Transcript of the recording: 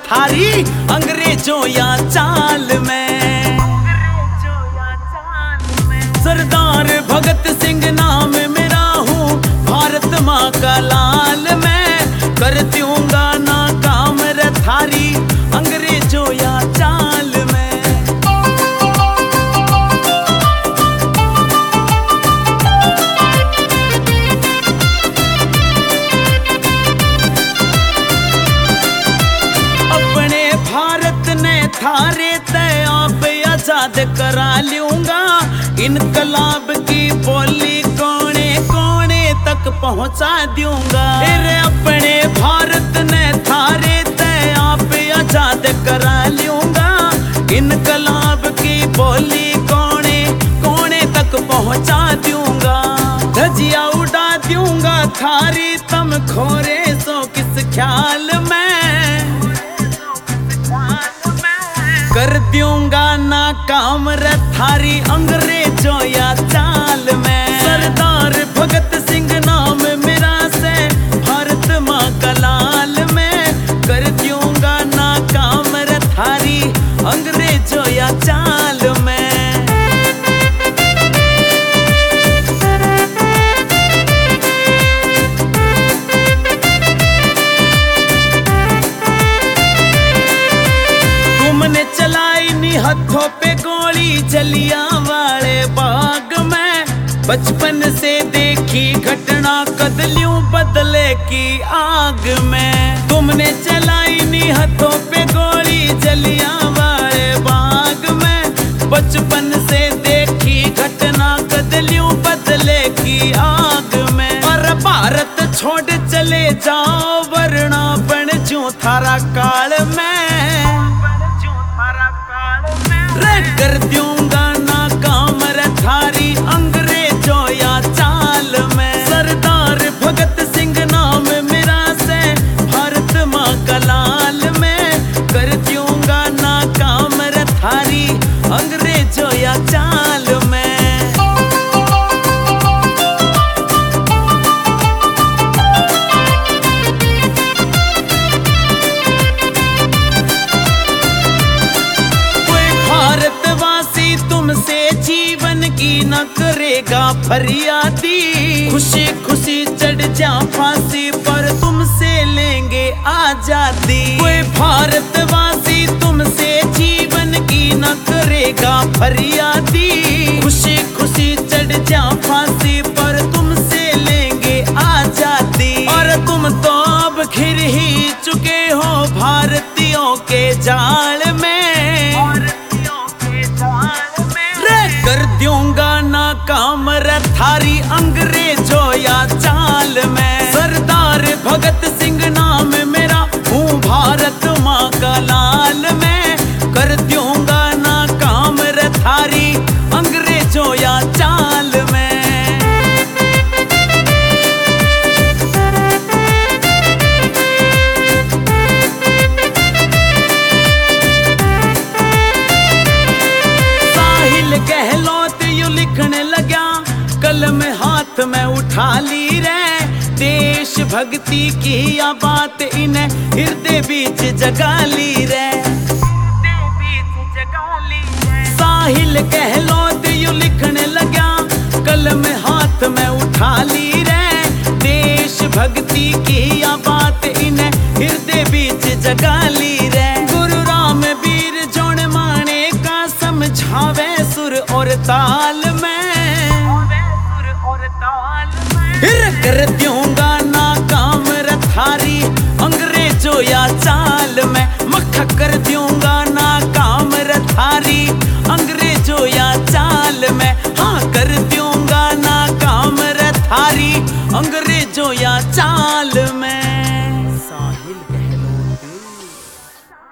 थारी अंग्रेजों या चाल में। सरदार भगत सिंह नाम मेरा हूँ, भारत माँ का लाल मैं। कर दूंगा ना काम रे थारी अंग्रेजों या चाल में। थारे तय आप आजाद करा लूंगा, इनकलाब की बोली कोने कोने तक पहुंचा दूंगा। तेरे अपने भारत ने थारे तय आप आजाद करा लूंगा, इनकलाब की बोली कोने कोने तक पहुंचा दूंगा। धजिया उड़ा दूंगा थारी तम खोरे सो किस ख्याल में। कर दूंगा ना काम रे थारी अंग्रेजों या चाल में। सरदार भगत सिंह नाम मेरा से, भारत माँ का लाल में। कर दूंगा ना काम रे थारी अंग्रेजों या चाल में। तुमने चलाई नी हथों पे गोली जलियांवाले बाग में। बचपन से देखी घटना कदलियों बदले की आग में। तुमने चलाई नी हथों पे गोली जलियांवाले बाग में। बचपन से देखी घटना कदलियों बदले की आग में। और भारत छोड़ चले जाओ वरना बन जूं थारा काल में। कर दूंगा ना काम रे थारी अंग्रेजों या चाल में। सरदार भगत सिंह नाम मेरा से, भारत माँ का लाल में। कर दूंगा ना काम रे थारी अंग्रेजों या चाल में। तुमसे जीवन की न करेगा फरियादी। खुशी खुशी चढ़ जा फांसी पर तुमसे लेंगे आजादी। कोई भारतवासी तुमसे जीवन की न करेगा फरियादी। खुशी खुशी चढ़ जा फांसी पर तुमसे लेंगे आजादी। और तुम तो अब घिर ही चुके हो भारतीयों के जाल में। कर दूंगा ना काम रे थारी अंग्रेजों या चाल में। सरदार भगत सिंह नाम मेरा हूँ, भारत माँ का लाल में। कर दूंगा ना काम रे थारी अंग्रेजों या चाल में। गहलोत यू लिखने लगा, कलम हाथ में उठा ली रे। देश भक्ति की या बात इन्हें हृदय बीच जगा ली रे। साहिल गहलोत यू लिखने लगा, कलम हाथ में उठा ली रे। देश भक्ति की या बात इन्हें हृदय बीच जगा ली रे। गुरु राम वीर जोन माने का समझावे सुर और ताल में। फिर कर दूंगा ना काम रे थारी अंग्रेजों या चाल में। मक्खा कर दूंगा ना काम रे थारी अंग्रेजों या चाल में। हाँ कर दूंगा ना काम रे थारी अंग्रेजों या चाल में।